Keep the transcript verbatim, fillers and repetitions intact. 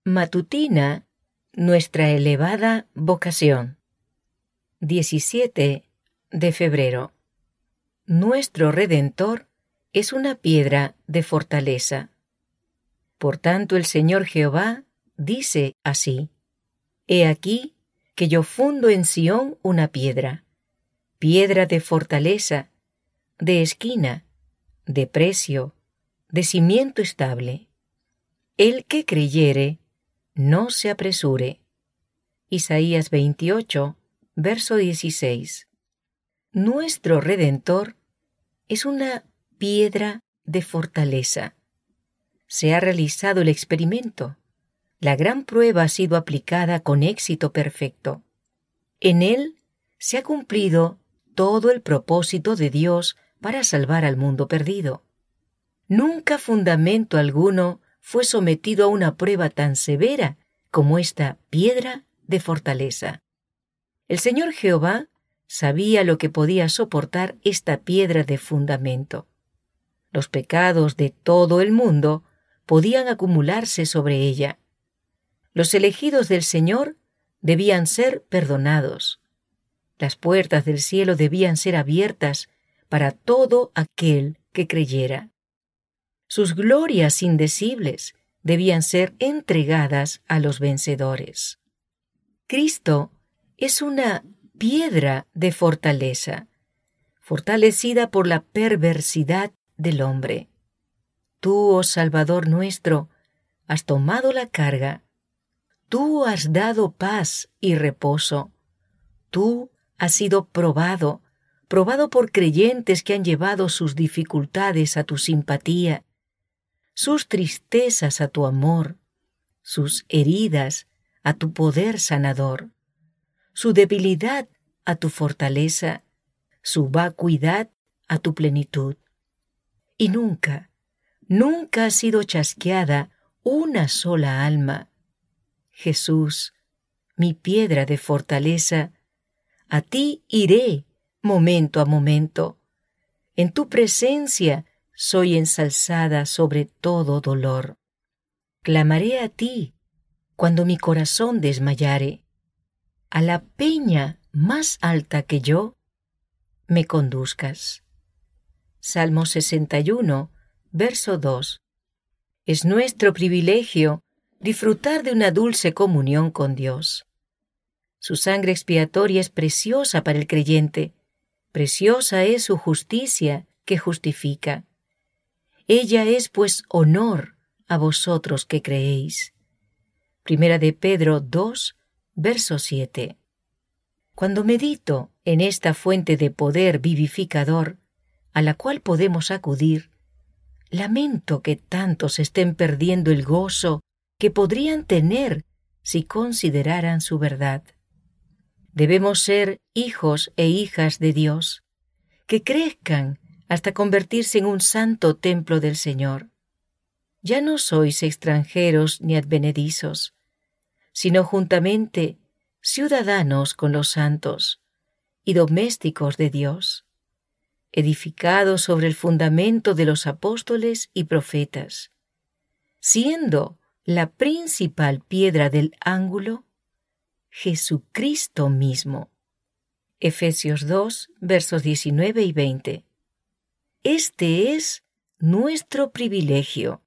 Matutina, nuestra elevada vocación. diecisiete de febrero. Nuestro Redentor es una piedra de fortaleza. Por tanto, el Señor Jehová dice así: He aquí que yo fundo en Sión una piedra, piedra de fortaleza, de esquina, de precio, de cimiento estable. El que creyere, no se apresure. Isaías veintiocho, verso dieciséis. Nuestro Redentor es una piedra de fortaleza. Se ha realizado el experimento. La gran prueba ha sido aplicada con éxito perfecto. En él se ha cumplido todo el propósito de Dios para salvar al mundo perdido. Nunca fundamento alguno fue sometido a una prueba tan severa como esta piedra de fortaleza. El Señor Jehová sabía lo que podía soportar esta piedra de fundamento. Los pecados de todo el mundo podían acumularse sobre ella. Los elegidos del Señor debían ser perdonados. Las puertas del cielo debían ser abiertas para todo aquel que creyera. Sus glorias indecibles debían ser entregadas a los vencedores. Cristo es una piedra de fortaleza, fortalecida por la perversidad del hombre. Tú, oh Salvador nuestro, has tomado la carga. Tú has dado paz y reposo. Tú has sido probado, probado por creyentes que han llevado sus dificultades a tu simpatía, sus tristezas a tu amor, sus heridas a tu poder sanador, su debilidad a tu fortaleza, su vacuidad a tu plenitud. Y nunca, nunca ha sido chasqueada una sola alma. Jesús, mi piedra de fortaleza, a ti iré momento a momento. En tu presencia soy ensalzada sobre todo dolor. Clamaré a ti cuando mi corazón desmayare. A la peña más alta que yo, me conduzcas. Salmo sesenta y uno, verso dos. Es nuestro privilegio disfrutar de una dulce comunión con Dios. Su sangre expiatoria es preciosa para el creyente. Preciosa es su justicia que justifica. Ella es pues honor a vosotros que creéis. Primera de Pedro dos, verso siete. Cuando medito en esta fuente de poder vivificador a la cual podemos acudir, lamento que tantos estén perdiendo el gozo que podrían tener si consideraran su verdad. Debemos ser hijos e hijas de Dios, que crezcan hasta convertirse en un santo templo del Señor. Ya no sois extranjeros ni advenedizos, sino juntamente ciudadanos con los santos y domésticos de Dios, edificados sobre el fundamento de los apóstoles y profetas, siendo la principal piedra del ángulo Jesucristo mismo. Efesios dos, versos diecinueve y veinte. Este es nuestro privilegio.